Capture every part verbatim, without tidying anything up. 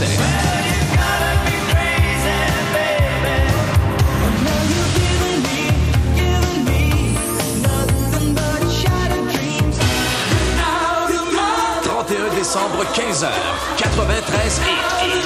succès. trente et un décembre, quinze heures, quatre-vingt-treize hits.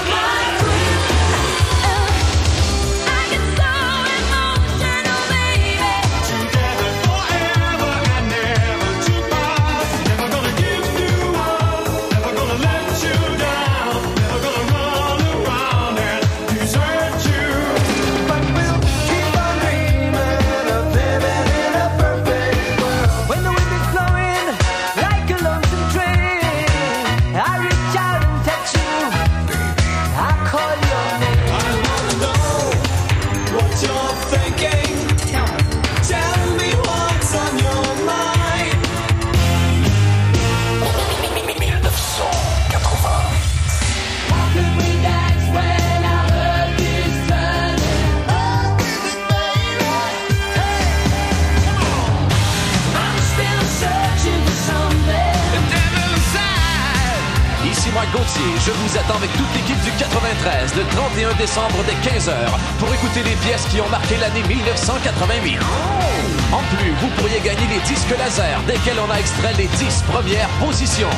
Mike Gauthier, je vous attends avec toute l'équipe du quatre-vingt-treize le trente et un décembre dès quinze heures pour écouter les pièces qui ont marqué l'année mille neuf cent quatre-vingt-huit. En plus, vous pourriez gagner les disques laser desquels on a extrait les dix premières positions.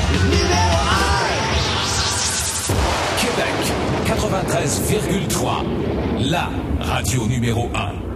Québec, quatre-vingt-treize virgule trois, la radio numéro un.